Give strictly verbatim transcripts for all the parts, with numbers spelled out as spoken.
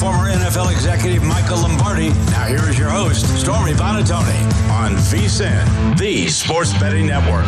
former N F L executive Michael Lombardi. Now here is your host, Stormy Buonantony, on VSiN, the Sports Betting Network.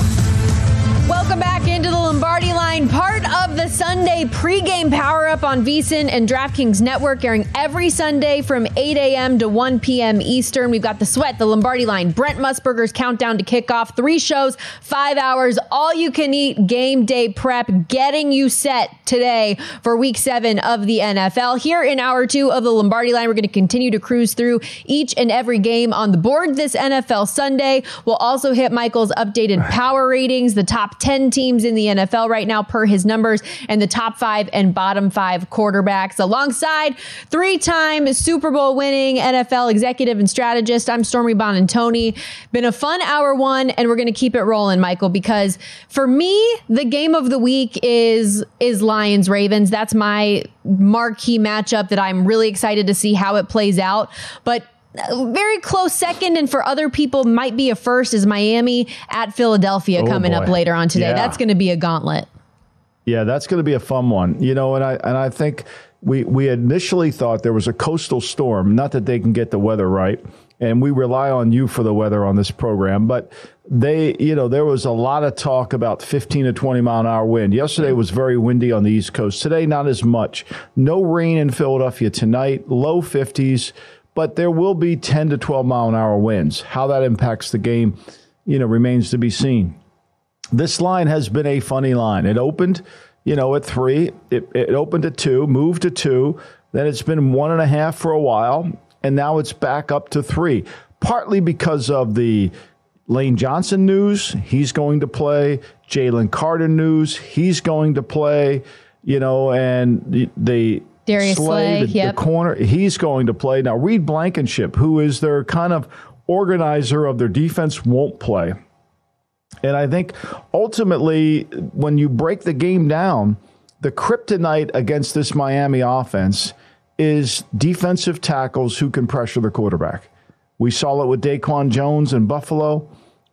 Welcome back into the Lombardi Line, part of the Sunday pregame power-up on VSiN and DraftKings Network, airing every Sunday from eight a.m. to one p.m. Eastern. We've got The Sweat, the Lombardi Line, Brent Musburger's Countdown to Kickoff, three shows, five hours, all-you-can-eat game day prep, getting you set today for week seven of the N F L. Here in hour two of the Lombardi Line, we're going to continue to cruise through each and every game on the board this N F L Sunday. We'll also hit Michael's updated power ratings, the top ten teams in the N F L right now per his numbers, and the top five and bottom five quarterbacks, alongside three-time Super Bowl winning N F L executive and strategist. I'm Stormy Buonantony. Been a fun hour one, and we're going to keep it rolling, Michael, because for me, the game of the week is is Lions Ravens. That's my marquee matchup that I'm really excited to see how it plays out. But very close second, and for other people might be a first, is Miami at Philadelphia oh coming boy. up later on today. Yeah. That's going to be a gauntlet. Yeah, that's going to be a fun one. You know, and I and I think we we initially thought there was a coastal storm, not that they can get the weather right, and we rely on you for the weather on this program, but they, you know, there was a lot of talk about fifteen to twenty mile an hour wind. Yesterday was very windy on the East Coast. Today, not as much. No rain in Philadelphia tonight, low fifties. But there will be ten to twelve mile an hour winds. How that impacts the game, you know, remains to be seen. This line has been a funny line. It opened, you know, at three. It, it opened at two, moved to two. Then it's been one and a half for a while, and now it's back up to three. Partly because of the Lane Johnson news, he's going to play. Jalen Carter news, he's going to play. You know, and the. the Darius Slay, the, yep. the corner, he's going to play. Now, Reed Blankenship, who is their kind of organizer of their defense, won't play. And I think ultimately, when you break the game down, the kryptonite against this Miami offense is defensive tackles who can pressure the quarterback. We saw it with Daquan Jones in Buffalo.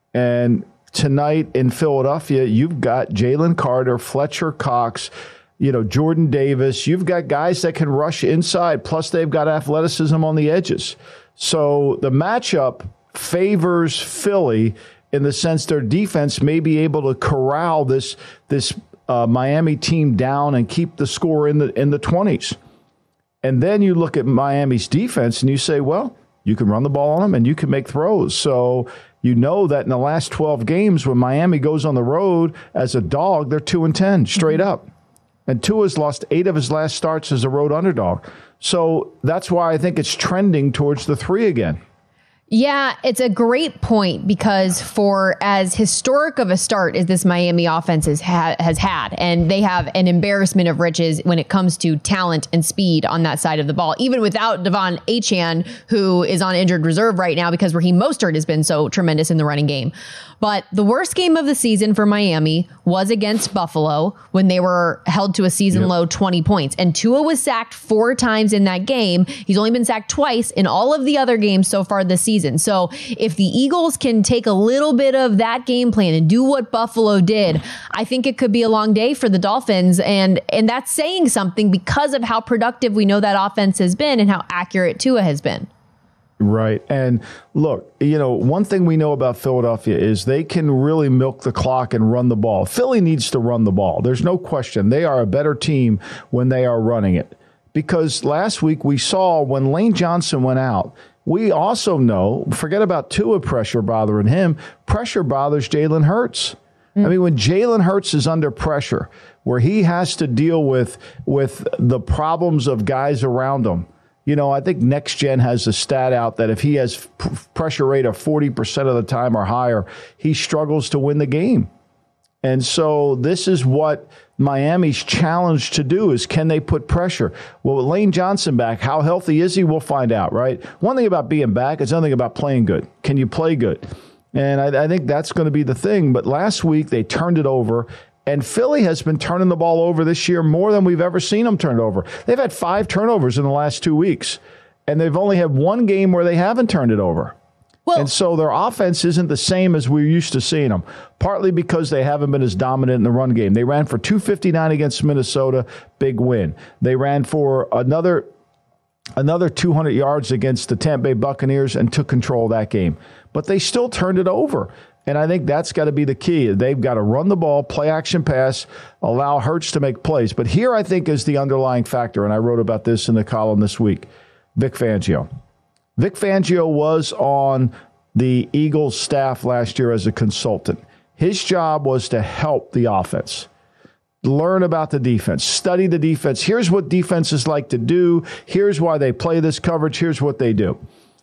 And tonight in Philadelphia, you've got Jalen Carter, Fletcher Cox, you know, Jordan Davis. You've got guys that can rush inside, plus they've got athleticism on the edges. So the matchup favors Philly in the sense their defense may be able to corral this this uh, Miami team down and keep the score in the in the twenties. And then you look at Miami's defense and you say, well, you can run the ball on them and you can make throws. So you know that in the last twelve games, when Miami goes on the road as a dog, they're two and ten straight mm-hmm. up. And Tua's lost eight of his last starts as a road underdog. So that's why I think it's trending towards the three again. Yeah, it's a great point, because for as historic of a start as this Miami offense has, ha- has had, and they have an embarrassment of riches when it comes to talent and speed on that side of the ball, even without Devon Achane, who is on injured reserve right now because Raheem Mostert has been so tremendous in the running game. But the worst game of the season for Miami was against Buffalo when they were held to a season yep. low twenty points. And Tua was sacked four times in that game. He's only been sacked twice in all of the other games so far this season. So if the Eagles can take a little bit of that game plan and do what Buffalo did, I think it could be a long day for the Dolphins. And, and that's saying something because of how productive we know that offense has been and how accurate Tua has been. Right. And look, you know, one thing we know about Philadelphia is they can really milk the clock and run the ball. Philly needs to run the ball. There's no question. They are a better team when they are running it. Because last week we saw when Lane Johnson went out, we also know, forget about Tua pressure bothering him, pressure bothers Jalen Hurts. Mm. I mean, when Jalen Hurts is under pressure, where he has to deal with with the problems of guys around him, you know, I think Next Gen has a stat out that if he has p- pressure rate of forty percent of the time or higher, he struggles to win the game. And so this is what Miami's challenged to do is, can they put pressure? Well, with Lane Johnson back, how healthy is he? We'll find out, right? One thing about being back is another thing about playing good. Can you play good? And I, I think that's going to be the thing. But last week they turned it over. And Philly has been turning the ball over this year more than we've ever seen them turn it over. They've had five turnovers in the last two weeks, and they've only had one game where they haven't turned it over. Well, and so their offense isn't the same as we're used to seeing them, partly because they haven't been as dominant in the run game. They ran for two fifty-nine against Minnesota, big win. They ran for another another two hundred yards against the Tampa Bay Buccaneers and took control of that game. But they still turned it over. And I think that's got to be the key. They've got to run the ball, play action pass, allow Hurts to make plays. But here I think is the underlying factor, and I wrote about this in the column this week, Vic Fangio. Vic Fangio was on the Eagles staff last year as a consultant. His job was to help the offense. Learn about the defense, study the defense. Here's what defenses like to do. Here's why they play this coverage. Here's what they do.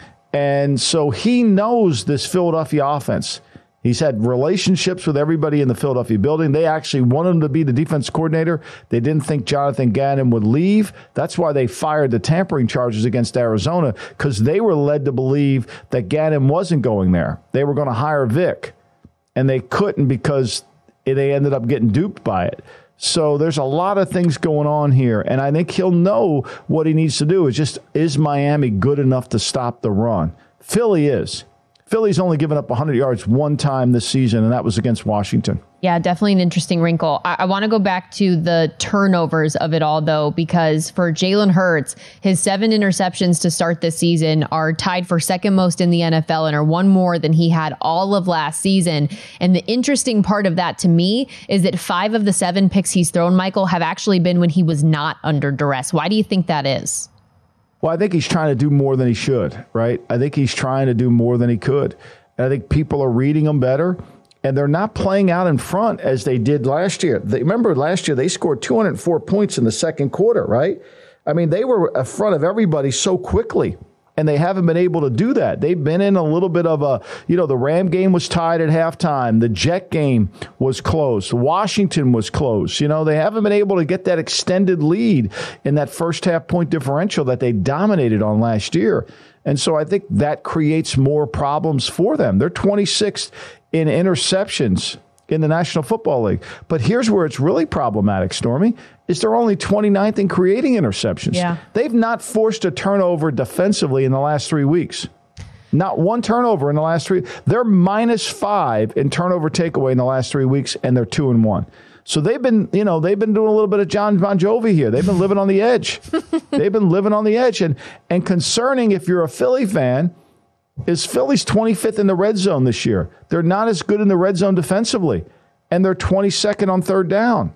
And so he knows this Philadelphia offense. He's had relationships with everybody in the Philadelphia building. They actually wanted him to be the defense coordinator. They didn't think Jonathan Gannon would leave. That's why they fired the tampering charges against Arizona, because they were led to believe that Gannon wasn't going there. They were going to hire Vic, and they couldn't because they ended up getting duped by it. So there's a lot of things going on here, and I think he'll know what he needs to do. Is just, is Miami good enough to stop the run? Philly is. Philly's only given up one hundred yards one time this season, and that was against Washington. Yeah, definitely an interesting wrinkle. I, I want to go back to the turnovers of it all, though, because for Jalen Hurts, his seven interceptions to start this season are tied for second most in the N F L and are one more than he had all of last season. And the interesting part of that to me is that five of the seven picks he's thrown, Michael, have actually been when he was not under duress. Why do you think that is? Well, I think he's trying to do more than he should, right? I think he's trying to do more than he could. And I think people are reading him better, and they're not playing out in front as they did last year. They, remember last year, they scored two hundred four points in the second quarter, right? I mean, they were in front of everybody so quickly, and they haven't been able to do that. They've been in a little bit of a, you know, the Ram game was tied at halftime. The Jet game was close. Washington was close. You know, they haven't been able to get that extended lead in that first half point differential that they dominated on last year. And so I think that creates more problems for them. They're twenty-sixth in interceptions in the National Football League. But here's where it's really problematic, Stormy, is they're only twenty-ninth in creating interceptions. Yeah. They've not forced a turnover defensively in the last three weeks. Not one turnover in the last three. They're minus five in turnover takeaway in the last three weeks, and they're two and one. So they've been, you know, they've been doing a little bit of John Bon Jovi here. They've been living on the edge. They've been living on the edge. And and concerning if you're a Philly fan, is Philly's twenty-fifth in the red zone this year. They're not as good in the red zone defensively, and they're twenty-second on third down.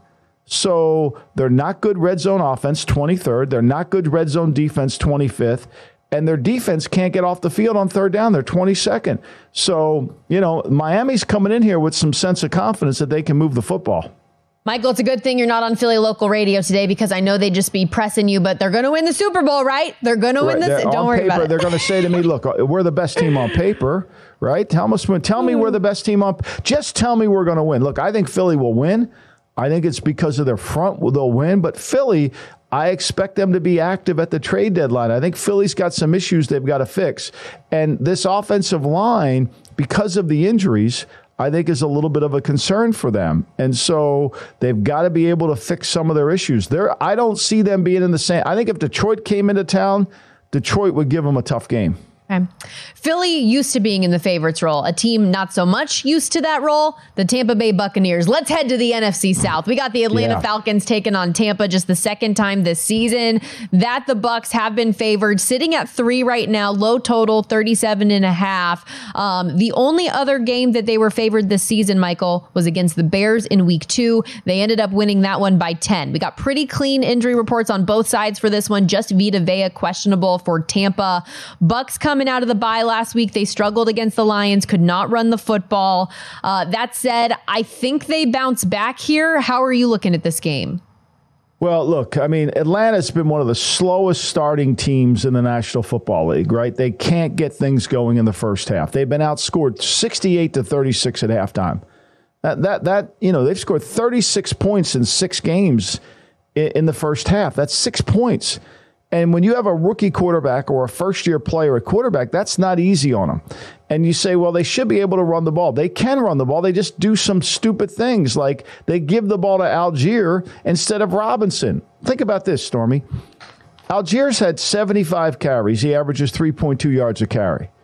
So they're not good red zone offense, twenty-third. They're not good red zone defense, twenty-fifth. And their defense can't get off the field on third down. They're twenty-second. So, you know, Miami's coming in here with some sense of confidence that they can move the football. Michael, it's a good thing you're not on Philly local radio today, because I know they'd just be pressing you, but they're going to win the Super Bowl, right? They're going to win this. Don't worry paper, about it. They're going to say to me, look, we're the best team on paper, right? Tell, us, tell me we're the best team on. Just tell me we're going to win. Look, I think Philly will win. I think it's because of their front they'll win. But Philly, I expect them to be active at the trade deadline. I think Philly's got some issues they've got to fix. And this offensive line, because of the injuries, I think is a little bit of a concern for them. And so they've got to be able to fix some of their issues. They're, I don't see them being in the same. I think if Detroit came into town, Detroit would give them a tough game. Okay. Philly used to being in the favorites role. A team not so much used to that role, the Tampa Bay Buccaneers. Let's head to the N F C South. We got the Atlanta yeah. Falcons taking on Tampa just the second time this season. That the Bucs have been favored, sitting at three right now, low total, thirty-seven and a half. Um, the only other game that they were favored this season, Michael, was against the Bears in week two. They ended up winning that one by ten. We got pretty clean injury reports on both sides for this one. Just Vita Vea questionable for Tampa. Bucs come Coming out of the bye last week, they struggled against the Lions, could not run the football. Uh, that said, I think they bounce back here. How are you looking at this game? Well, look, I mean, Atlanta's been one of the slowest starting teams in the National Football League, right? They can't get things going in the first half. They've been outscored sixty-eight to thirty-six at halftime. That, that, that you know, they've scored thirty-six points in six games in, in the first half. That's six points. And when you have a rookie quarterback or a first-year player at quarterback, that's not easy on them. And you say, well, they should be able to run the ball. They can run the ball. They just do some stupid things, like they give the ball to Algier instead of Robinson. Think about this, Stormy. Algier's had seventy-five carries. He averages three point two yards a carry.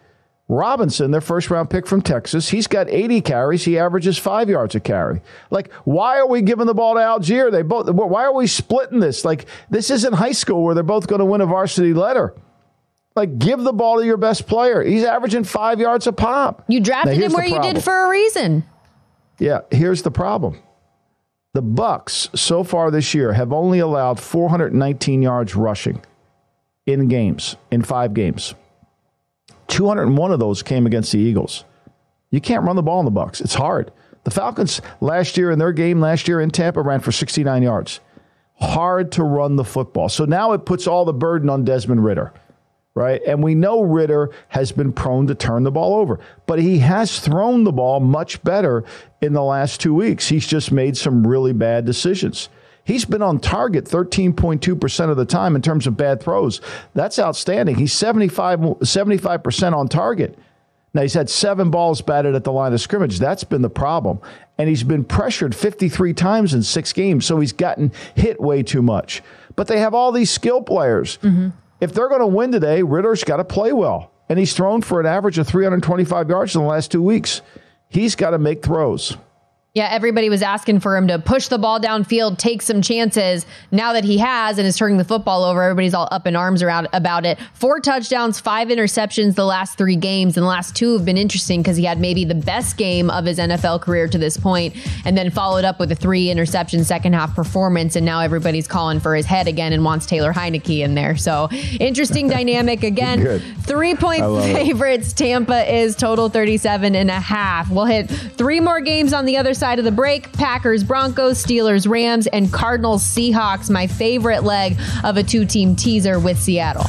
Robinson, their first-round pick from Texas, he's got eighty carries. He averages five yards a carry. Like, why are we giving the ball to Algier? They both. Why are we splitting this? Like, this isn't high school where they're both going to win a varsity letter. Like, give the ball to your best player. He's averaging five yards a pop. You drafted him where you did for a reason. Yeah, here's the problem. The Bucks so far this year have only allowed four hundred nineteen yards rushing in games, in five games. two hundred one of those came against the Eagles. You can't run the ball in the Bucks. It's hard. The Falcons last year in their game last year in Tampa ran for sixty-nine yards. Hard to run the football. So now it puts all the burden on Desmond Ridder, right? And we know Ridder has been prone to turn the ball over, but he has thrown the ball much better in the last two weeks. He's just made some really bad decisions. He's been on target thirteen point two percent of the time in terms of bad throws. That's outstanding. He's seventy-five, seventy-five percent on target. Now, he's had seven balls batted at the line of scrimmage. That's been the problem. And he's been pressured fifty-three times in six games, so he's gotten hit way too much. But they have all these skill players. Mm-hmm. If they're going to win today, Ritter's got to play well. And he's thrown for an average of three hundred twenty-five yards in the last two weeks. He's got to make throws. Yeah, everybody was asking for him to push the ball downfield, take some chances. Now that he has and is turning the football over, everybody's all up in arms around about it. Four touchdowns, five interceptions the last three games, and the last two have been interesting because he had maybe the best game of his N F L career to this point, and then followed up with a three interception second half performance, and now everybody's calling for his head again and wants Taylor Heineke in there. So interesting dynamic again. Good. Three-point favorites. It. Tampa is total thirty-seven and a half. We'll hit three more games on the other side of the break. Packers, Broncos, Steelers, Rams, and Cardinals, Seahawks. My favorite leg of a two-team teaser with Seattle.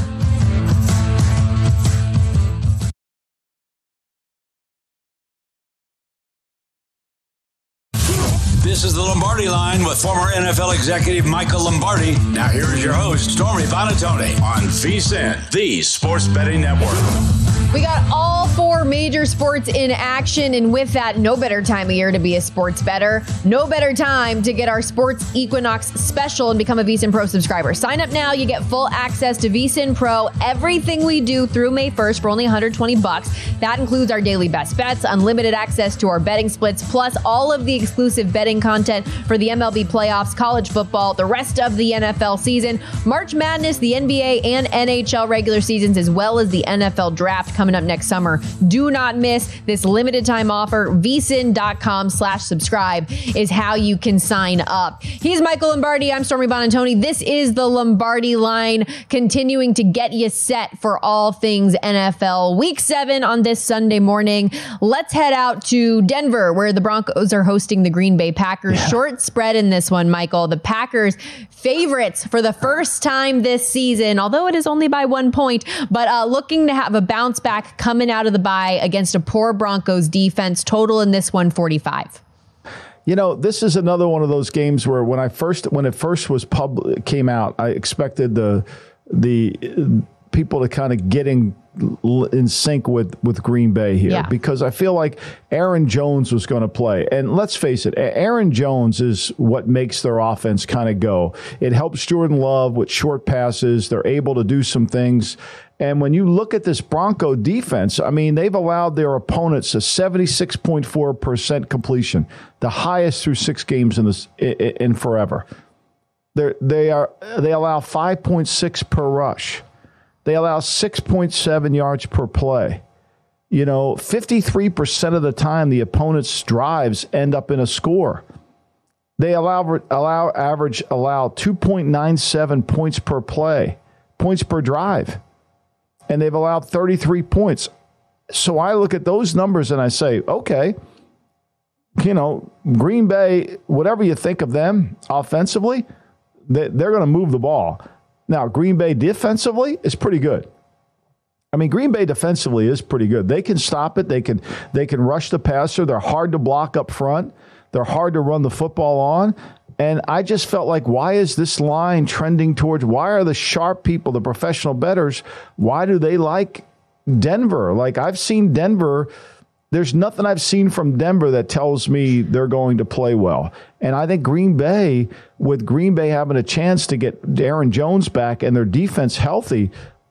This is the Lombardi Line with former N F L executive Michael Lombardi. Now here is your host, Stormy Buonantony, on VSiN, the Sports Betting Network. We got all four major sports in action, and with that, no better time of year to be a sports bettor. No better time to get our Sports Equinox special and become a VSiN Pro subscriber. Sign up now. You get full access to VSiN Pro, everything we do through May first for only one hundred twenty bucks. That includes our daily best bets, unlimited access to our betting splits, plus all of the exclusive betting content for the M L B playoffs, college football, the rest of the N F L season, March Madness, the N B A and N H L regular seasons, as well as the N F L draft coming up next summer. Do not miss this limited time offer. VSiN.com slash subscribe is how you can sign up. He's Michael Lombardi. I'm Stormy Buonantony. This is the Lombardi Line, continuing to get you set for all things N F L Week seven on this Sunday morning. Let's head out to Denver, where the Broncos are hosting the Green Bay Packers. Yeah. Short spread in this one, Michael. The Packers favorites for the first time this season, although it is only by one point, but uh, looking to have a bounce back coming out of the bye against a poor Broncos defense. Total in this one, forty-five. You know, this is another one of those games where when I first, when it first was pub came out, I expected the the people to kind of get in in sync with with Green Bay here, yeah. because I feel like Aaron Jones was going to play. And let's face it, Aaron Jones is what makes their offense kind of go. It helps Jordan Love with short passes. They're able to do some things. And when you look at this Bronco defense, I mean, they've allowed their opponents a seventy-six point four percent completion, the highest through six games in this in forever. They they are they allow five point six per rush. They allow six point seven yards per play. You know, fifty-three percent of the time the opponent's drives end up in a score. They allow allow average allow two point nine seven points per play, points per drive. And they've allowed thirty-three points. So I look at those numbers and I say, okay, you know, Green Bay, whatever you think of them offensively, they, they're going to move the ball. Now, Green Bay defensively is pretty good. I mean, Green Bay defensively is pretty good. They can stop it. They can they can rush the passer. They're hard to block up front. They're hard to run the football on. And I just felt like, why is this line trending towards, why are the sharp people, the professional bettors, why do they like Denver? Like, I've seen Denver, there's nothing I've seen from Denver that tells me they're going to play well. And I think Green Bay, with Green Bay having a chance to get Aaron Jones back and their defense healthy,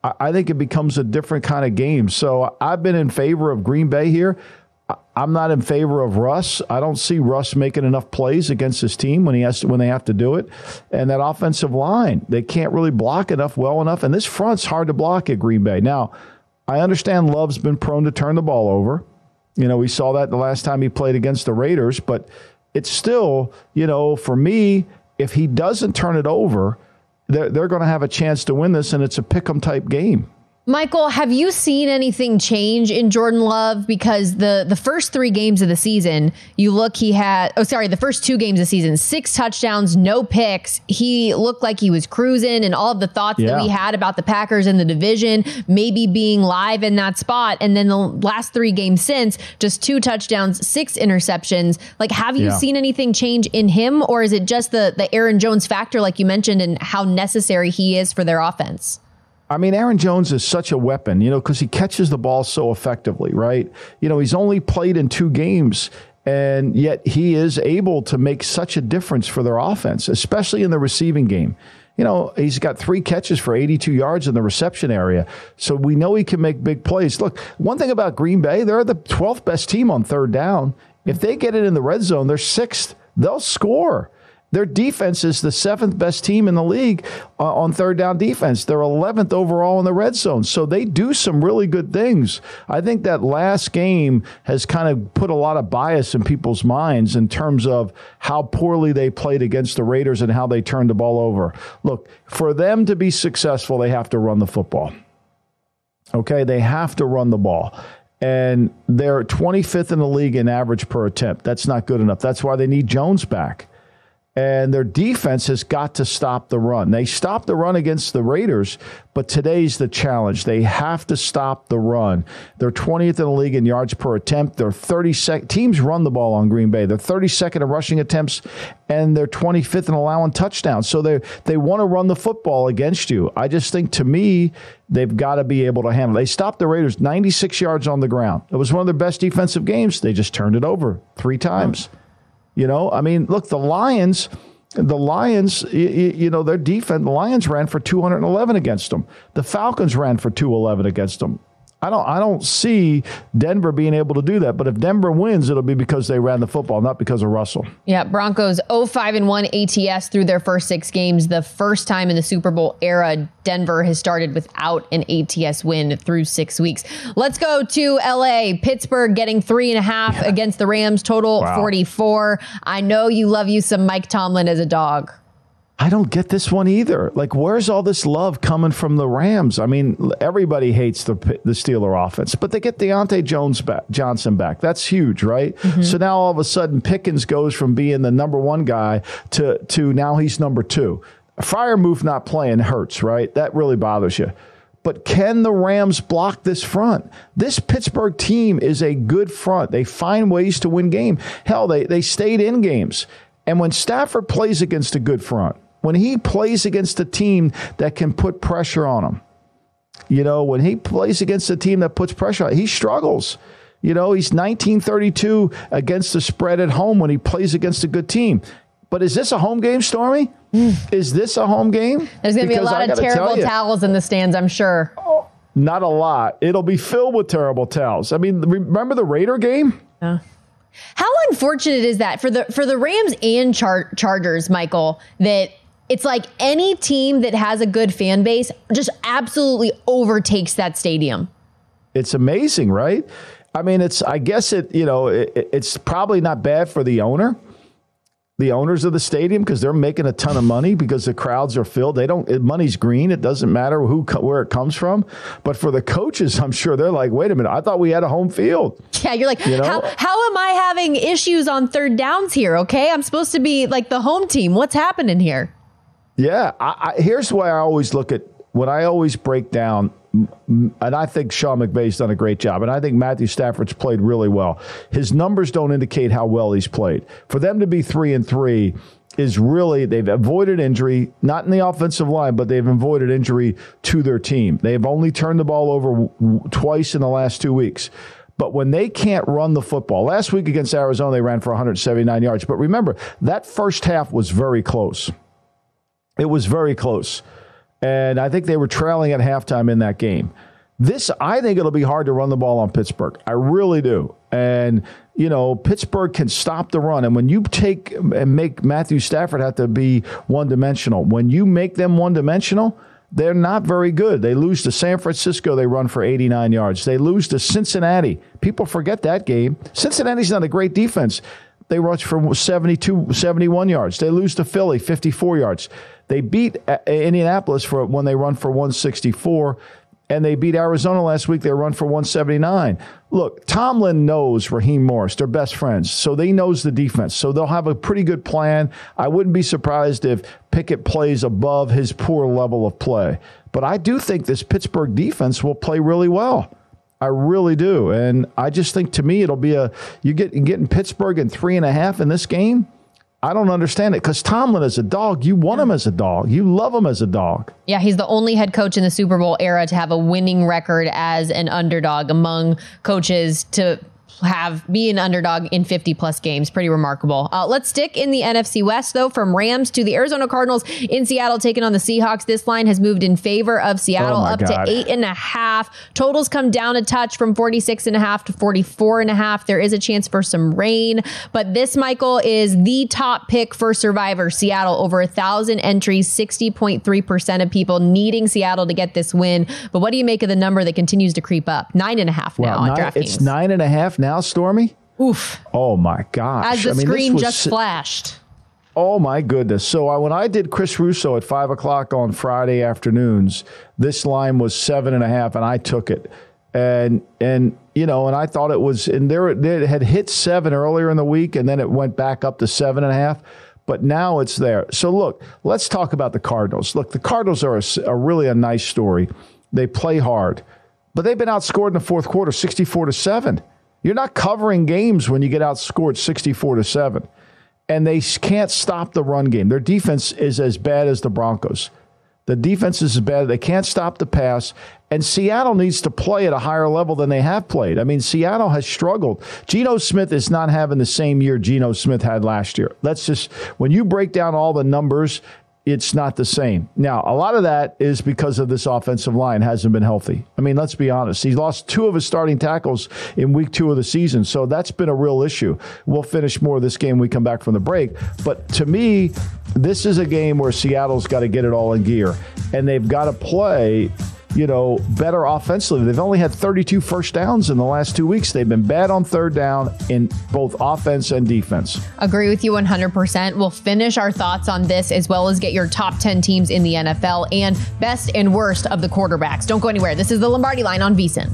I, I think it becomes a different kind of game. So I've been in favor of Green Bay here. I'm not in favor of Russ. I don't see Russ making enough plays against his team when he has to, when they have to do it. And that offensive line, they can't really block enough well enough. And this front's hard to block at Green Bay. Now, I understand Love's been prone to turn the ball over. You know, we saw that the last time he played against the Raiders. But it's still, you know, for me, if he doesn't turn it over, they're, they're going to have a chance to win this, and it's a pick-em type game. Michael, have you seen anything change in Jordan Love? Because the, the first three games of the season, you look, he had, oh, sorry, the first two games of the season, six touchdowns, no picks. He looked like he was cruising, and all of the thoughts yeah. that we had about the Packers in the division, maybe being live in that spot. And then the last three games since, just two touchdowns, six interceptions. Like, have you yeah. seen anything change in him, or is it just the, the Aaron Jones factor, like you mentioned, and how necessary he is for their offense? I mean, Aaron Jones is such a weapon, you know, because he catches the ball so effectively, right? You know, he's only played in two games, and yet he is able to make such a difference for their offense, especially in the receiving game. You know, he's got three catches for eighty-two yards in the reception area. So we know he can make big plays. Look, one thing about Green Bay, they're the twelfth best team on third down. If they get it in the red zone, they're sixth. They'll score. Their defense is the seventh best team in the league uh, on third down defense. They're eleventh overall in the red zone. So they do some really good things. I think that last game has kind of put a lot of bias in people's minds in terms of how poorly they played against the Raiders and how they turned the ball over. Look, for them to be successful, they have to run the football. Okay, they have to run the ball. And they're twenty-fifth in the league in average per attempt. That's not good enough. That's why they need Jones back. And their defense has got to stop the run. They stopped the run against the Raiders, but today's the challenge. They have to stop the run. They're twentieth in the league in yards per attempt. They're thirty-second. Teams run the ball on Green Bay. They're thirty-second in rushing attempts, and they're twenty-fifth in allowing touchdowns. So they they want to run the football against you. I just think, to me, they've got to be able to handle it. They stopped the Raiders ninety-six yards on the ground. It was one of their best defensive games. They just turned it over three times. Oh. You know, I mean, look, the Lions, the Lions, you, you know, their defense, the Lions ran for two hundred eleven against them. The Falcons ran for two eleven against them. I don't I don't see Denver being able to do that. But if Denver wins, it'll be because they ran the football, not because of Russell. Yeah, Broncos oh five and one A T S through their first six games. The first time in the Super Bowl era Denver has started without an A T S win through six weeks. Let's go to L A. Pittsburgh getting three and a half yeah. against the Rams, total wow. forty-four. I know you love you some Mike Tomlin as a dog. I don't get this one either. Like, where's all this love coming from the Rams? I mean, everybody hates the the Steeler offense, but they get Deontay Jones back, Johnson back. That's huge, right? Mm-hmm. So now all of a sudden Pickens goes from being the number one guy to, to now he's number two. Freiermuth not playing hurts, right? That really bothers you. But can the Rams block this front? This Pittsburgh team is a good front. They find ways to win games. Hell, they, they stayed in games. And when Stafford plays against a good front, when he plays against a team that can put pressure on him, you know, when he plays against a team that puts pressure on him, he struggles. You know, he's nineteen thirty-two against the spread at home when he plays against a good team. But is this a home game, Stormy? Is this a home game? There's going to be a lot of terrible towels in the stands, I'm sure. Oh, not a lot. It'll be filled with terrible towels. I mean, remember the Raider game? Yeah. How unfortunate is that for the for the Rams and Char- Chargers, Michael, that it's like any team that has a good fan base just absolutely overtakes that stadium. It's amazing, right? I mean, it's I guess it, you know, it, it's probably not bad for the owner. The owners of the stadium, because they're making a ton of money because the crowds are filled. They don't, it, money's green. It doesn't matter who, where it comes from. But for the coaches, I'm sure they're like, wait a minute, I thought we had a home field. Yeah, you're like, you know? how, how am I having issues on third downs here? Okay, I'm supposed to be like the home team. What's happening here? Yeah, I, I, here's why I always look at, when I always break down, and I think Sean McVay's done a great job, and I think Matthew Stafford's played really well. His numbers don't indicate how well he's played. For them to be three and three is really, they've avoided injury, not in the offensive line, but they've avoided injury to their team. They've only turned the ball over w- twice in the last two weeks. But when they can't run the football, last week against Arizona, they ran for one hundred seventy-nine yards. But remember, that first half was very close. It was very close. And I think they were trailing at halftime in that game. This, I think it'll be hard to run the ball on Pittsburgh. I really do. And, you know, Pittsburgh can stop the run. And when you take and make Matthew Stafford have to be one-dimensional, when you make them one-dimensional, they're not very good. They lose to San Francisco. They run for eighty-nine yards. They lose to Cincinnati. People forget that game. Cincinnati's not a great defense. They rush for seventy-two, seventy-one yards. They lose to Philly, fifty-four yards. They beat Indianapolis for when they run for one sixty-four. And they beat Arizona last week. They run for one seventy-nine. Look, Tomlin knows Raheem Morris. They're best friends. So they knows the defense. So they'll have a pretty good plan. I wouldn't be surprised if Pickett plays above his poor level of play. But I do think this Pittsburgh defense will play really well. I really do. And I just think, to me, it'll be a, you get getting Pittsburgh in three and a half in this game. I don't understand it, because Tomlin is a dog. You want him as a dog. You love him as a dog. Yeah, he's the only head coach in the Super Bowl era to have a winning record as an underdog among coaches to have be an underdog in fifty plus games. Pretty remarkable. Uh, let's stick in the N F C West, though, from Rams to the Arizona Cardinals in Seattle taking on the Seahawks. This line has moved in favor of Seattle, oh up God. to eight and a half. Totals come down a touch from forty-six and a half to forty-four and a half. There is a chance for some rain, but this, Michael, is the top pick for Survivor. Seattle, over a thousand entries, sixty point three percent of people needing Seattle to get this win. But what do you make of the number that continues to creep up? Nine and a half now well, on nine, DraftKings. It's nine and a half now. Now, Stormy? Oof. Oh, my gosh. As the I mean, screen just si- flashed. Oh, my goodness. So I, when I did Chris Russo at five o'clock on Friday afternoons, this line was seven and a half, and I took it. And, and you know, and I thought it was, and there it had hit seven earlier in the week, and then it went back up to seven and a half. But now it's there. So, look, let's talk about the Cardinals. Look, the Cardinals are a, a really a nice story. They play hard, but they've been outscored in the fourth quarter, sixty-four to seven. You're not covering games when you get outscored sixty-four to seven. And they can't stop the run game. Their defense is as bad as the Broncos. The defense is as bad. They can't stop the pass. And Seattle needs to play at a higher level than they have played. I mean, Seattle has struggled. Geno Smith is not having the same year Geno Smith had last year. That's just, when you break down all the numbers, it's not the same. Now, a lot of that is because of this offensive line hasn't been healthy. I mean, let's be honest. He lost two of his starting tackles in week two of the season, so that's been a real issue. We'll finish more of this game when we come back from the break. But to me, this is a game where Seattle's got to get it all in gear, and they've got to play, you know, better offensively. They've only had thirty-two first downs in the last two weeks. They've been bad on third down in both offense and defense. Agree with you one hundred percent. We'll finish our thoughts on this as well as get your top ten teams in the N F L and best and worst of the quarterbacks. Don't go anywhere. This is the Lombardi Line on VSiN.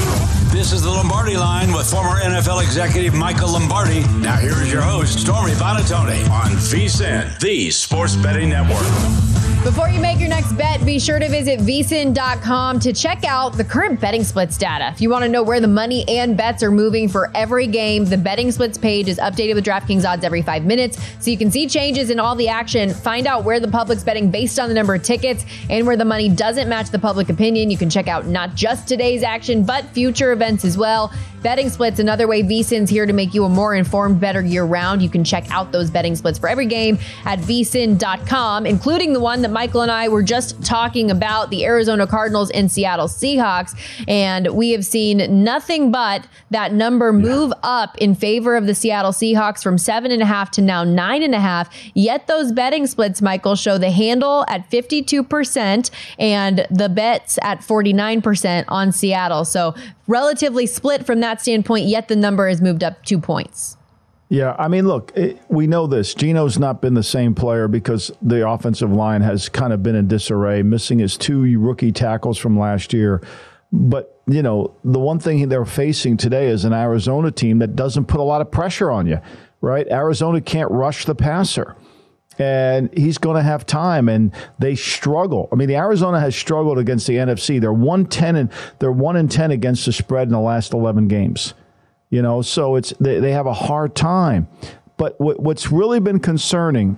This is the Lombardi Line with former N F L executive Michael Lombardi. Now here is your host, Stormy Buonantony on VSiN, the Sports Betting Network. Before you make your next bet, be sure to visit V S I N dot com to check out the current betting splits data. If you want to know where the money and bets are moving for every game, the betting splits page is updated with DraftKings odds every five minutes, so you can see changes in all the action, find out where the public's betting based on the number of tickets, and where the money doesn't match the public opinion. You can check out not just today's action, but future events as well. Betting splits, another way V S I N's here to make you a more informed, better year-round. You can check out those betting splits for every game at V S I N dot com, including the one that Michael and I were just talking about, the Arizona Cardinals and Seattle Seahawks. And we have seen nothing but that number move up in favor of the Seattle Seahawks from seven and a half to now nine and a half. Yet those betting splits, Michael, show the handle at fifty-two percent and the bets at forty-nine percent on Seattle. So relatively split from that standpoint, yet the number has moved up two points. Yeah, I mean, look, it, we know this. Geno's not been the same player because the offensive line has kind of been in disarray, missing his two rookie tackles from last year. But, you know, the one thing they're facing today is an Arizona team that doesn't put a lot of pressure on you, right? Arizona can't rush the passer. And he's going to have time, and they struggle. I mean, the Arizona has struggled against the N F C. They're one ten and they're one and ten against the spread in the last eleven games. You know, so it's they, they have a hard time. But what, what's really been concerning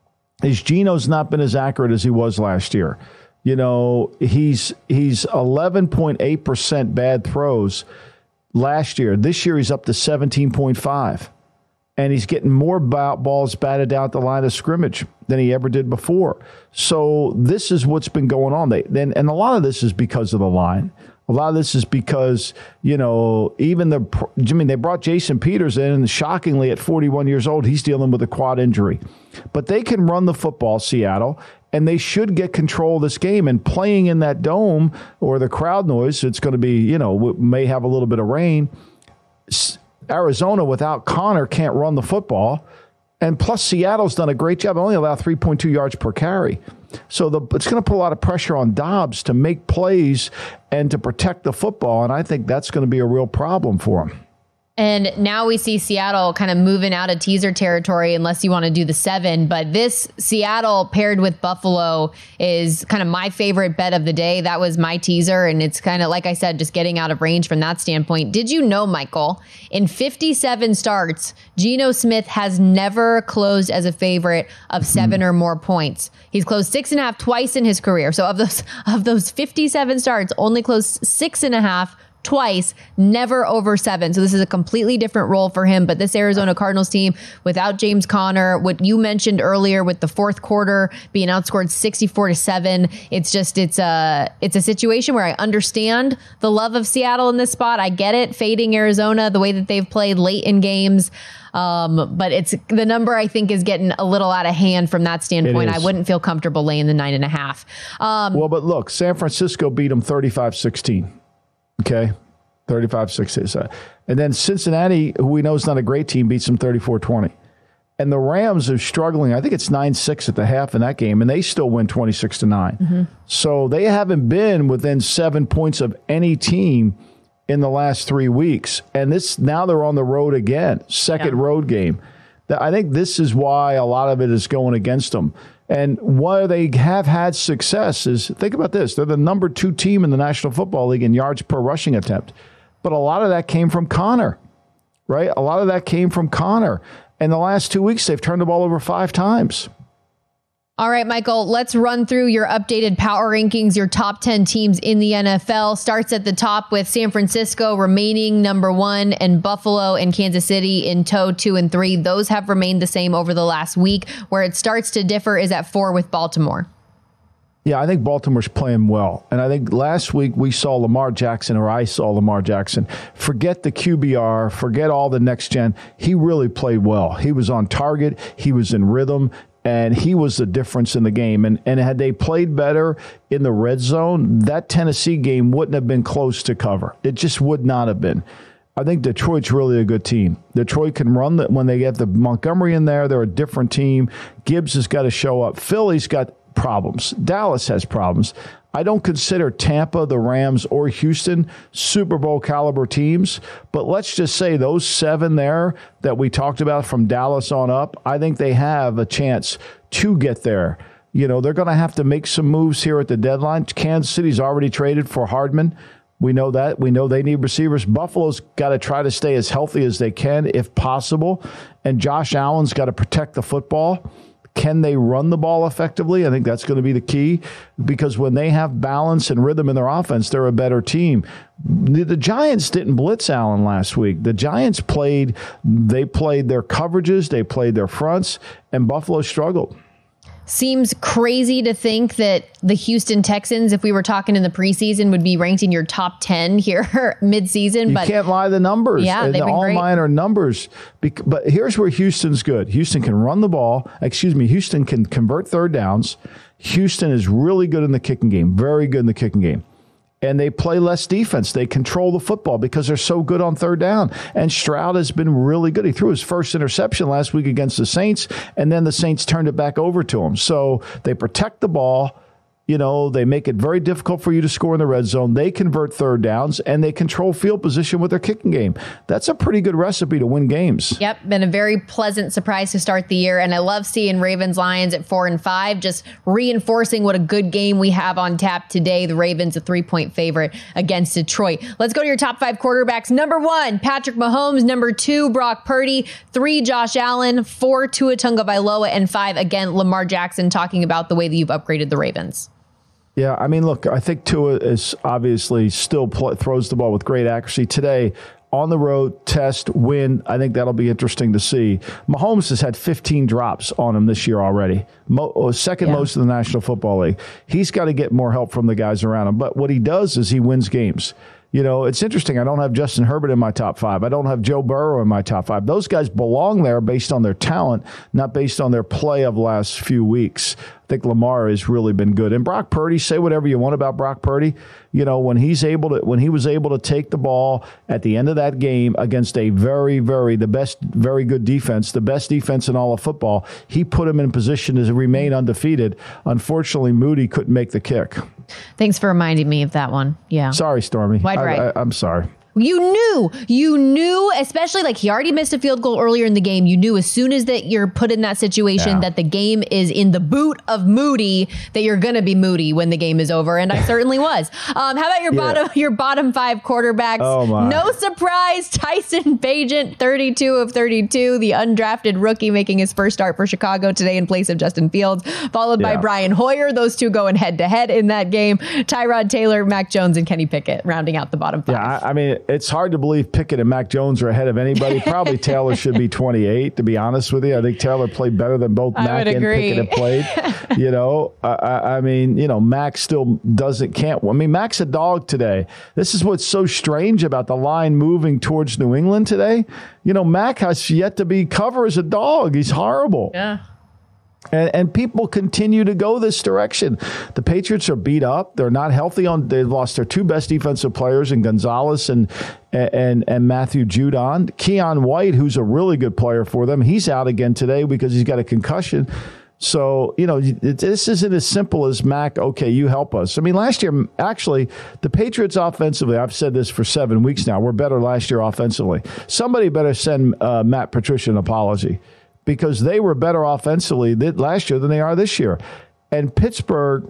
is Geno's not been as accurate as he was last year. You know, he's he's eleven point eight percent bad throws last year. This year he's up to seventeen point five. and he's getting more balls batted down at the line of scrimmage than he ever did before. So this is what's been going on. They then, and a lot of this is because of the line. A lot of this is because, you know, even the, I mean, they brought Jason Peters in, and shockingly at forty-one years old, he's dealing with a quad injury. But they can run the football, Seattle, and they should get control of this game. And playing in that dome or the crowd noise, it's going to be, you know, may have a little bit of rain. Arizona without Connor can't run the football. And plus, Seattle's done a great job. Only allow three point two yards per carry. So the, it's going to put a lot of pressure on Dobbs to make plays and to protect the football. And I think that's going to be a real problem for him. And now we see Seattle kind of moving out of teaser territory unless you want to do the seven. But this Seattle paired with Buffalo is kind of my favorite bet of the day. That was my teaser. And it's kind of, like I said, just getting out of range from that standpoint. Did you know, Michael, in fifty-seven starts, Geno Smith has never closed as a favorite of seven mm. or more points. He's closed six and a half twice in his career. So of those, of those fifty-seven starts, only closed six and a half twice, never over seven. So this is a completely different role for him. But this Arizona Cardinals team without James Conner, what you mentioned earlier with the fourth quarter being outscored sixty-four to seven, it's just, it's a, it's a situation where I understand the love of Seattle in this spot. I get it, fading Arizona, the way that they've played late in games. Um, but it's the number I think is getting a little out of hand from that standpoint. I wouldn't feel comfortable laying the nine and a half. Um, well, but look, San Francisco beat them thirty-five sixteen. Okay, thirty-five sixteen. And then Cincinnati, who we know is not a great team, beats them thirty-four twenty. And the Rams are struggling. I think it's nine six at the half in that game, and they still win twenty-six to nine. Mm-hmm. So they haven't been within seven points of any team in the last three weeks. And this now they're on the road again, second yeah. road game. I think this is why a lot of it is going against them. And why they have had success is, think about this, they're the number two team in the National Football League in yards per rushing attempt. But a lot of that came from Connor, right? A lot of that came from Connor. And the last two weeks, they've turned the ball over five times. All right, Michael, let's run through your updated power rankings, your top ten teams in the N F L. Starts at the top with San Francisco remaining number one, and Buffalo and Kansas City in tow two and three. Those have remained the same over the last week. Where it starts to differ is at four with Baltimore. Yeah, I think Baltimore's playing well. And I think last week we saw Lamar Jackson, or I saw Lamar Jackson. Forget the Q B R, forget all the next gen. He really played well. He was on target. He was in rhythm. And he was the difference in the game. And and had they played better in the red zone, that Tennessee game wouldn't have been close to cover. It just would not have been. I think Detroit's really a good team. Detroit can run the, when they get the Montgomery in there, they're a different team. Gibbs has got to show up. Philly's got problems. Dallas has problems. I don't consider Tampa, the Rams, or Houston Super Bowl caliber teams, but let's just say those seven there that we talked about from Dallas on up, I think they have a chance to get there. You know, they're going to have to make some moves here at the deadline. Kansas City's already traded for Hardman. We know that. We know they need receivers. Buffalo's got to try to stay as healthy as they can if possible, and Josh Allen's got to protect the football. Can they run the ball effectively? I think that's going to be the key, because when they have balance and rhythm in their offense, they're a better team. The, the Giants didn't blitz Allen last week. The Giants played, they played their coverages, they played their fronts, and Buffalo struggled. Seems crazy to think that the Houston Texans, if we were talking in the preseason, would be ranked in your top ten here midseason. You but can't lie the numbers. Yeah, and they've been all great. mine are numbers. But here's where Houston's good. Houston can run the ball. Excuse me. Houston can convert third downs. Houston is really good in the kicking game. Very good in the kicking game. And they play less defense. They control the football because they're so good on third down. And Stroud has been really good. He threw his first interception last week against the Saints, and then the Saints turned it back over to him. So they protect the ball. You know, they make it very difficult for you to score in the red zone. They convert third downs, and they control field position with their kicking game. That's a pretty good recipe to win games. Yep, been a very pleasant surprise to start the year, and I love seeing Ravens Lions at four and five, just reinforcing what a good game we have on tap today. The Ravens a three-point favorite against Detroit. Let's go to your top five quarterbacks. Number one, Patrick Mahomes. Number two, Brock Purdy. Three, Josh Allen. Four, Tua Tagovailoa, and five, again, Lamar Jackson, talking about the way that you've upgraded the Ravens. Yeah, I mean, look, I think Tua is obviously still play, throws the ball with great accuracy. Today, on the road, test, win. I think that'll be interesting to see. Mahomes has had fifteen drops on him this year already, Mo- second yeah. most in the National Football League. He's got to get more help from the guys around him. But what he does is he wins games. You know, it's interesting. I don't have Justin Herbert in my top five. I don't have Joe Burrow in my top five. Those guys belong there based on their talent, not based on their play of the last few weeks. I think Lamar has really been good. And Brock Purdy, say whatever you want about Brock Purdy. You know, when he's able to, when he was able to take the ball at the end of that game against a very, very, the best, very good defense, the best defense in all of football, he put him in position to remain undefeated. Unfortunately, Moody couldn't make the kick. Thanks for reminding me of that one. Yeah. Sorry, Stormy. Wide right. I, I, I'm sorry. You knew, you knew, especially like he already missed a field goal earlier in the game. You knew as soon as that you're put in that situation yeah. that the game is in the boot of Moody, that you're going to be Moody when the game is over. And I certainly was. Um, how about your yeah. bottom, your bottom five quarterbacks? Oh my. No surprise. Tyson Bagent, thirty-two of thirty-two, the undrafted rookie making his first start for Chicago today in place of Justin Fields, followed yeah. by Brian Hoyer. Those two going head to head in that game. Tyrod Taylor, Mac Jones, and Kenny Pickett rounding out the bottom five. Yeah, I, I mean, it's hard to believe Pickett and Mac Jones are ahead of anybody. Probably Taylor should be twenty-eight, to be honest with you. I think Taylor played better than both I Mac and agree. Pickett have played. You know, I, I mean, you know, Mac still doesn't, can't. I mean, Mac's a dog today. This is what's so strange about the line moving towards New England today. You know, Mac has yet to be cover as a dog. He's horrible. Yeah. And, and people continue to go this direction. The Patriots are beat up. They're not healthy. On they've lost their two best defensive players in Gonzalez and and and Matthew Judon. Keon White, who's a really good player for them, he's out again today because he's got a concussion. So, you know, this isn't as simple as Mac, okay, you help us. I mean, last year, actually, the Patriots offensively, I've said this for seven weeks now, we're better last year offensively. Somebody better send uh, Matt Patricia an apology, because they were better offensively last year than they are this year. And Pittsburgh,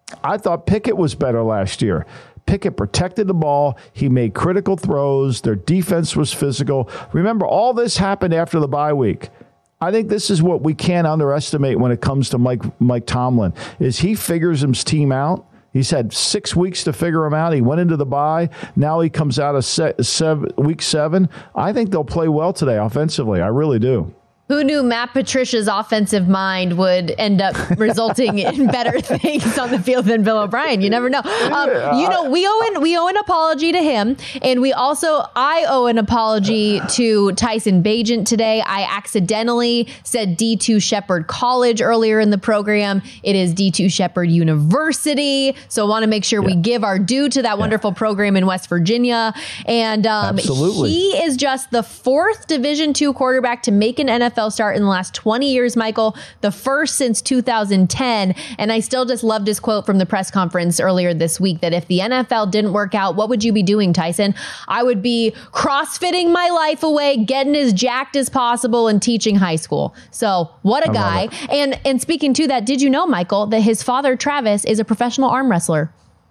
I thought Pickett was better last year. Pickett protected the ball. He made critical throws. Their defense was physical. Remember, all this happened after the bye week. I think this is what we can't underestimate when it comes to Mike Mike Tomlin, is he figures his team out. He's had six weeks to figure him out. He went into the bye. Now he comes out of se- seven, week seven. I think they'll play well today offensively. I really do. Who knew Matt Patricia's offensive mind would end up resulting in better things on the field than Bill O'Brien? You never know. Um, you know, we owe an we owe an apology to him, and we also I owe an apology to Tyson Bagent today. I accidentally said D two Shepherd College earlier in the program. It is D two Shepherd University, so I want to make sure yeah. we give our due to that yeah. wonderful program in West Virginia. And um, Absolutely. he is just the fourth Division two quarterback to make an N F L start in the last twenty years, Michael, the first since two thousand ten. And I still just loved his quote from the press conference earlier this week that if the N F L didn't work out, what would you be doing, Tyson? I would be CrossFitting my life away, getting as jacked as possible, and teaching high school. So what a guy. And and speaking to that, did you know, Michael, that his father, Travis, is a professional arm wrestler?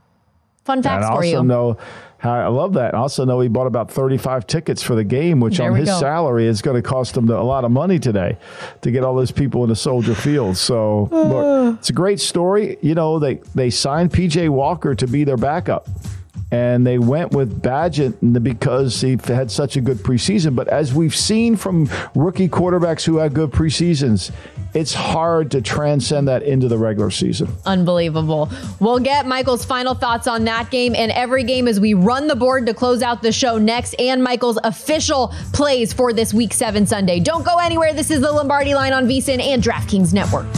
Fun facts for you. Know, I love that. I also know he bought about thirty-five tickets for the game, which there on his go. salary is going to cost him a lot of money today to get all those people into Soldier Field. So look, it's a great story. You know, they, they signed P J Walker to be their backup. And they went with Bagent because he had such a good preseason. But as we've seen from rookie quarterbacks who had good preseasons, it's hard to transcend that into the regular season. Unbelievable. We'll get Michael's final thoughts on that game and every game as we run the board to close out the show next, and Michael's official plays for this Week seven Sunday. Don't go anywhere. This is the Lombardi Line on VSiN and DraftKings Network.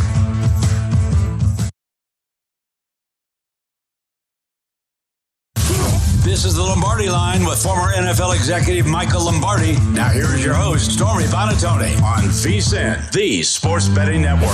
This is the Lombardi Line with former N F L executive Michael Lombardi. Now here is your host, Stormy Buonantony, on VSiN, the Sports Betting Network.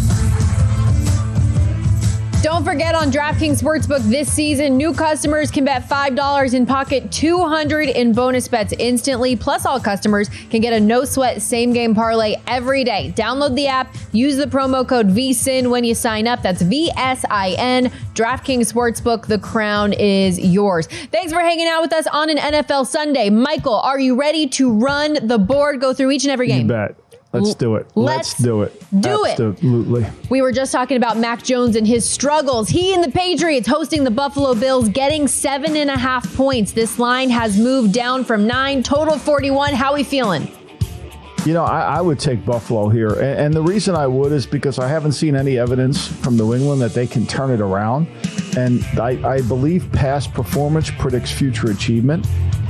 Don't forget, on DraftKings Sportsbook this season, new customers can bet five dollars and pocket two hundred dollars in bonus bets instantly. Plus, all customers can get a no-sweat same-game parlay every day. Download the app. Use the promo code VSiN when you sign up. That's V S I N. DraftKings Sportsbook, the crown is yours. Thanks for hanging out with us on an N F L Sunday. Michael, are you ready to run the board, go through each and every game? You bet. Let's do it. Let's Let's do it. do it. Absolutely. We were just talking about Mac Jones and his struggles. He and the Patriots hosting the Buffalo Bills, getting seven and a half points. This line has moved down from nine, total forty-one. How are we feeling? You know, I, I would take Buffalo here. And, and the reason I would is because I haven't seen any evidence from New England that they can turn it around. And I, I believe past performance predicts future achievement.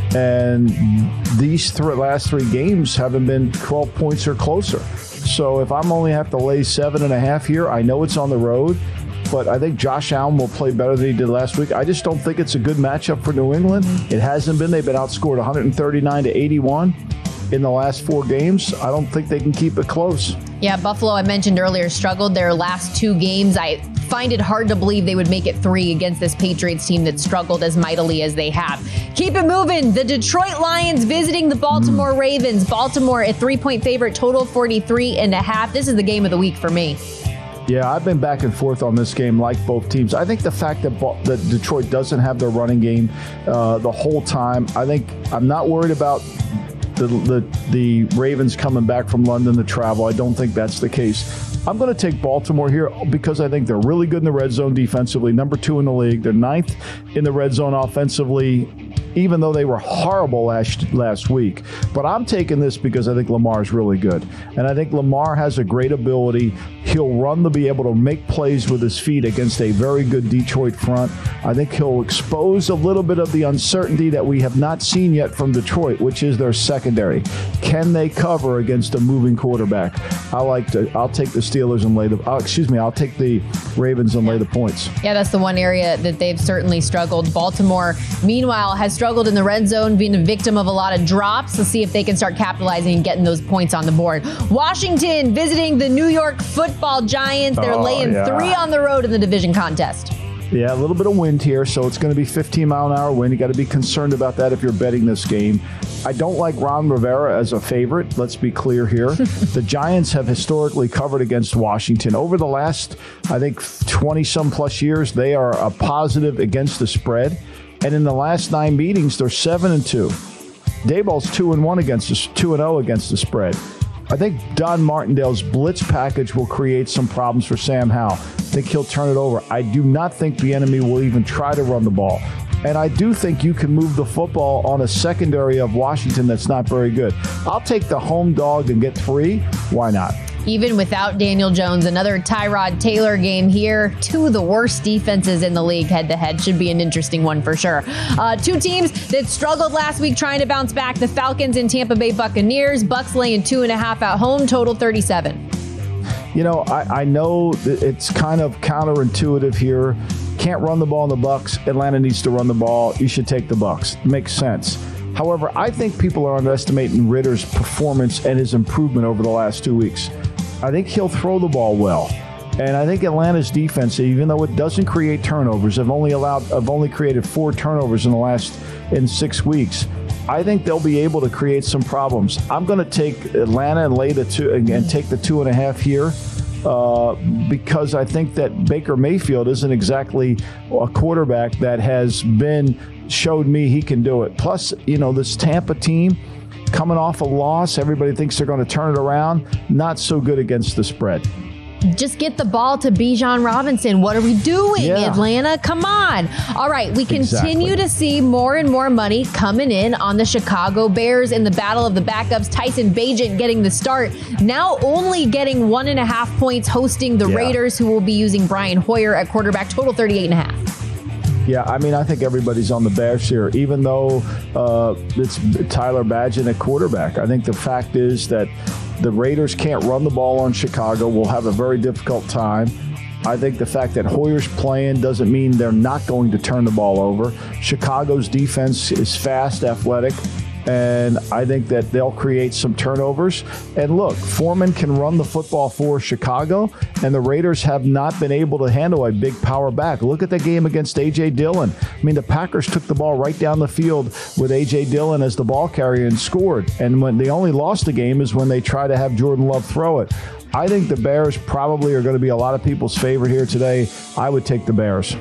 And these th- last three games haven't been twelve points or closer. So if I'm only have to lay seven and a half here, I know it's on the road, but I think Josh Allen will play better than he did last week. I just don't think it's a good matchup for New England. It hasn't been. They've been outscored one thirty-nine to eighty-one in the last four games. I don't think they can keep it close. Yeah, Buffalo, I mentioned earlier, struggled their last two games. I find it hard to believe they would make it three against this Patriots team that struggled as mightily as they have. Keep it moving. The Detroit Lions visiting the Baltimore Ravens. Baltimore a three-point favorite, total forty-three and a half. This is the game of the week for me. Yeah, I've been back and forth on this game like both teams. I think the fact that, that Detroit doesn't have their running game uh, the whole time, I think I'm not worried about The, the the Ravens coming back from London to travel. I don't think that's the case. I'm going to take Baltimore here because I think they're really good in the red zone defensively, number two in the league. They're ninth in the red zone offensively, even though they were horrible last last week. But I'm taking this because I think Lamar is really good. And I think Lamar has a great ability. He'll run to be able to make plays with his feet against a very good Detroit front. I think he'll expose a little bit of the uncertainty that we have not seen yet from Detroit, which is their secondary. Can they cover against a moving quarterback? I like to. I'll take the Steelers and lay the. Uh, excuse me. I'll take the Ravens and lay the points. Yeah, that's the one area that they've certainly struggled. Baltimore, meanwhile, has struggled in the red zone, being a victim of a lot of drops. Let's see if they can start capitalizing and getting those points on the board. Washington visiting the New York Football Giants. They're oh, laying yeah. three on the road in the division contest. Yeah, a little bit of wind here, so it's going to be fifteen mile an hour wind. You got to be concerned about that if you're betting this game. I don't like Ron Rivera as a favorite. Let's be clear here. The Giants have historically covered against Washington. Over the last, I think, twenty-some plus years, they are a positive against the spread. And in the last nine meetings, they're seven and two. Daboll's two and one against the two and zero against the spread. I think Don Martindale's blitz package will create some problems for Sam Howell. I think he'll turn it over. I do not think the enemy will even try to run the ball. And I do think you can move the football on a secondary of Washington that's not very good. I'll take the home dog and get three. Why not? Even without Daniel Jones, another Tyrod Taylor game here. Two of the worst defenses in the league head-to-head. Should be an interesting one for sure. Uh, two teams that struggled last week trying to bounce back. The Falcons and Tampa Bay Buccaneers. Bucks laying two and a half at home, total thirty-seven. You know, I, I know that it's kind of counterintuitive here. Can't run the ball in the Bucks. Atlanta needs to run the ball. You should take the Bucks. Makes sense. However, I think people are underestimating Ritter's performance and his improvement over the last two weeks. I think he'll throw the ball well. And I think Atlanta's defense, even though it doesn't create turnovers, have only allowed have only created four turnovers in the last in six weeks. I think they'll be able to create some problems. I'm going to take Atlanta and lay the two and, and take the two and a half here. Uh, because I think that Baker Mayfield isn't exactly a quarterback that has been showed me he can do it. Plus, you know, this Tampa team coming off a loss, everybody thinks they're going to turn it around. Not so good against the spread. Just get the ball to Bijan Robinson. What are we doing, yeah. Atlanta? Come on. All right, we continue exactly. to see more and more money coming in on the Chicago Bears in the battle of the backups. Tyson Bagent getting the start. Now only getting one and a half points hosting the yeah. Raiders, who will be using Brian Hoyer at quarterback. Total thirty-eight and a half. Yeah, I mean, I think everybody's on the Bears here, even though uh, it's Tyler Bagent at quarterback. I think the fact is that the Raiders can't run the ball on Chicago. We'll have a very difficult time. I think the fact that Hoyer's playing doesn't mean they're not going to turn the ball over. Chicago's defense is fast, athletic, and I think that they'll create some turnovers. And look, Foreman can run the football for Chicago, and the Raiders have not been able to handle a big power back. Look at the game against A J. Dillon. I mean, the Packers took the ball right down the field with A J. Dillon as the ball carrier and scored. And when they only lost the game is when they try to have Jordan Love throw it. I think the Bears probably are going to be a lot of people's favorite here today. I would take the Bears.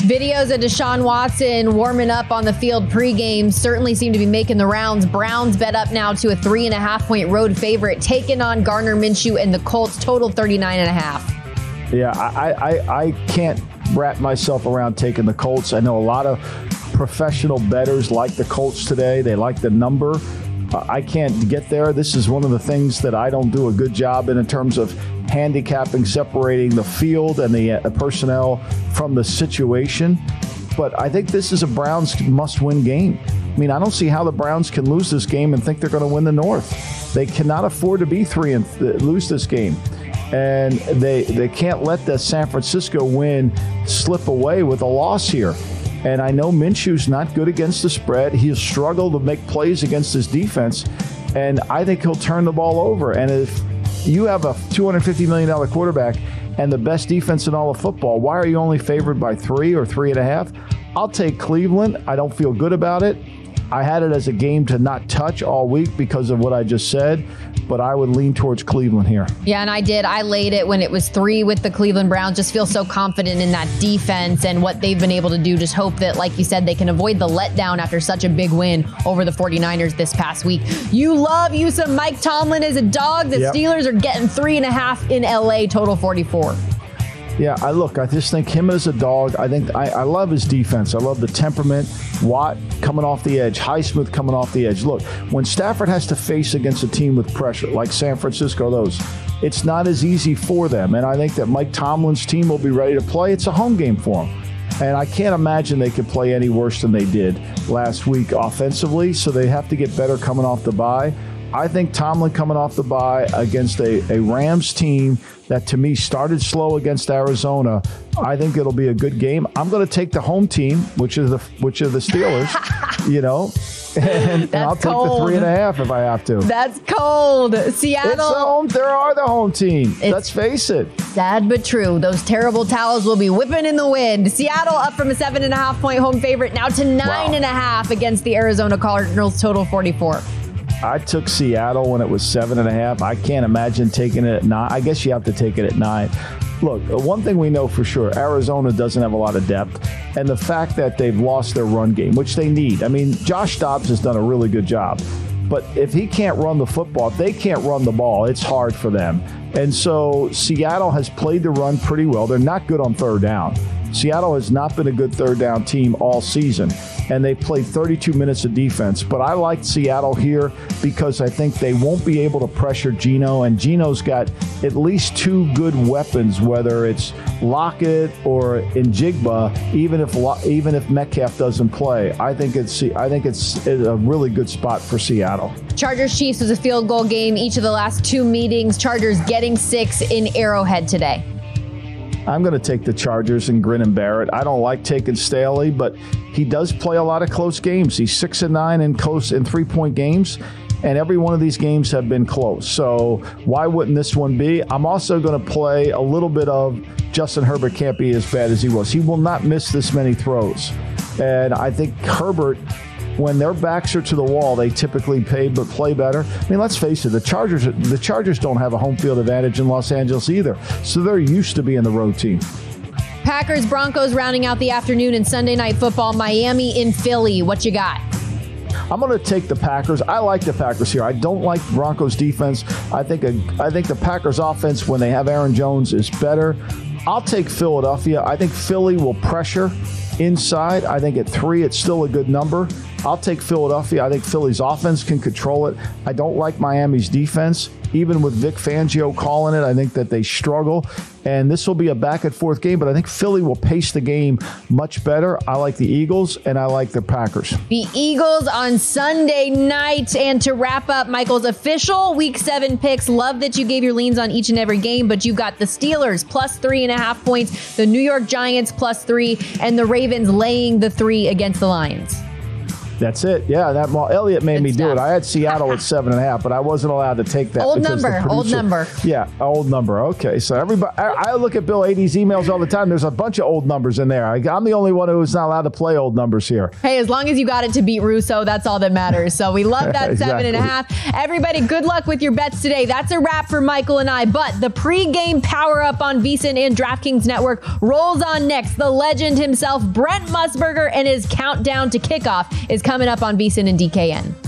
Videos of Deshaun Watson warming up on the field pregame certainly seem to be making the rounds. Browns bet up now to a three and a half point road favorite, taking on Gardner Minshew and the Colts, total thirty-nine and a half. Yeah, I, I, I can't wrap myself around taking the Colts. I know a lot of professional bettors like the Colts today. They like the number. Uh, I can't get there. This is one of the things that I don't do a good job in in terms of handicapping, separating the field and the uh, personnel from the situation. But I think this is a Browns must-win game. I mean, I don't see how the Browns can lose this game and think they're going to win the North. They cannot afford to be three and th- lose this game. And they they can't let the San Francisco win slip away with a loss here. And I know Minshew's not good against the spread. He'll struggle to make plays against his defense. And I think he'll turn the ball over. And if you have a two hundred fifty million dollars quarterback and the best defense in all of football, why are you only favored by three or three and a half? I'll take Cleveland. I don't feel good about it. I had it as a game to not touch all week because of what I just said, but I would lean towards Cleveland here. Yeah, and I did. I laid it when it was three with the Cleveland Browns. Just feel so confident in that defense and what they've been able to do. Just hope that, like you said, they can avoid the letdown after such a big win over the 49ers this past week. You love you some Mike Tomlin as a dog. The yep. Steelers are getting three and a half in L A, total forty-four. Yeah, I look, I just think him as a dog, I think I, I love his defense. I love the temperament. Watt coming off the edge, Highsmith coming off the edge. Look, when Stafford has to face against a team with pressure, like San Francisco, those, it's not as easy for them. And I think that Mike Tomlin's team will be ready to play. It's a home game for them. And I can't imagine they could play any worse than they did last week offensively, so they have to get better coming off the bye. I think Tomlin coming off the bye against a, a Rams team that, to me, started slow against Arizona. I think it'll be a good game. I'm going to take the home team, which is the which are the Steelers, you know, and, and I'll cold. take the three and a half if I have to. That's cold. Seattle. It's the home. There are the home team. It's Let's face it. Sad but true. Those terrible towels will be whipping in the wind. Seattle up from a seven and a half point home favorite now to nine wow. and a half against the Arizona Cardinals, total forty-four. I took Seattle when it was seven and a half. I can't imagine taking it at nine. I guess you have to take it at nine. Look, one thing we know for sure, Arizona doesn't have a lot of depth. And the fact that they've lost their run game, which they need. I mean, Josh Dobbs has done a really good job. But if he can't run the football, if they can't run the ball, it's hard for them. And so Seattle has played the run pretty well. They're not good on third down. Seattle has not been a good third down team all season, and they played thirty-two minutes of defense. But I like Seattle here because I think they won't be able to pressure Geno, and Geno's got at least two good weapons, whether it's Lockett or Njigba. Even if even if Metcalf doesn't play, I think it's I think it's a really good spot for Seattle. Chargers Chiefs was a field goal game each of the last two meetings. Chargers getting six in Arrowhead today. I'm going to take the Chargers and grin and bear it. I don't like taking Staley, but he does play a lot of close games. He's six and nine in close in three-point games, and every one of these games have been close. So why wouldn't this one be? I'm also going to play a little bit of Justin Herbert can't be as bad as he was. He will not miss this many throws. And I think Herbert, when their backs are to the wall, they typically pay but play better. I mean, let's face it, the Chargers the Chargers don't have a home field advantage in Los Angeles either. So they're used to being the road team. Packers Broncos rounding out the afternoon in Sunday Night Football. Miami in Philly. What you got? I'm going to take the Packers. I like the Packers here. I don't like Broncos defense. I think a, I think the Packers offense, when they have Aaron Jones, is better. I'll take Philadelphia. I think Philly will pressure inside. I think at three, it's still a good number. I'll take Philadelphia. I think Philly's offense can control it. I don't like Miami's defense. Even with Vic Fangio calling it, I think that they struggle. And this will be a back-and-forth game, but I think Philly will pace the game much better. I like the Eagles, and I like the Packers. The Eagles on Sunday night. And to wrap up Michael's official Week seven picks, love that you gave your leans on each and every game, but you got the Steelers plus three and a half points, the New York Giants plus three, and the Ravens laying the three against the Lions. That's it. Yeah, that well, Elliot made Good me stuff. do it. I had Seattle at seven and a half, but I wasn't allowed to take that. Old because the number, old producer- number. Yeah, old number. Okay, so everybody, I, I look at Bill Adie's emails all the time. There's a bunch of old numbers in there. I, I'm the only one who's not allowed to play old numbers here. Hey, as long as you got it to beat Russo, that's all that matters. So we love that Exactly. seven and a half. Everybody, good luck with your bets today. That's a wrap for Michael and I. But the pregame power up on VSiN and DraftKings Network rolls on next. The legend himself, Brent Musburger, and his countdown to kickoff is coming up on VSiN and D K N.